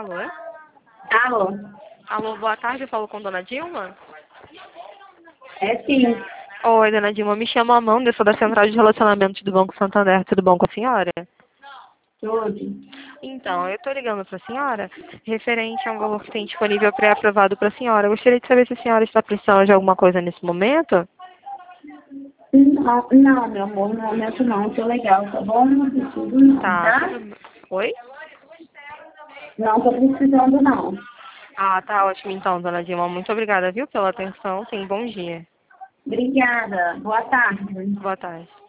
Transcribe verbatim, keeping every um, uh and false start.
Alô? Alô? Alô, boa tarde, eu falo com Dona Dilma? É sim. Oi, Dona Dilma, me chamo Amanda, eu sou da Central de Relacionamento do Banco Santander, tudo bom com a senhora? Tudo. Então, eu estou ligando para a senhora referente a um valor que tem disponível pré-aprovado para a senhora. Eu gostaria de saber se a senhora está precisando de alguma coisa nesse momento. Não, não, meu amor, no momento não, tô legal, tá bom? Não preciso não, Tá, tá? tudo bem. Oi? Não tô precisando não. Ah, tá ótimo então, Dona Dilma. Muito obrigada, viu, pela atenção. Tenha um bom dia. Obrigada. Boa tarde. Boa tarde.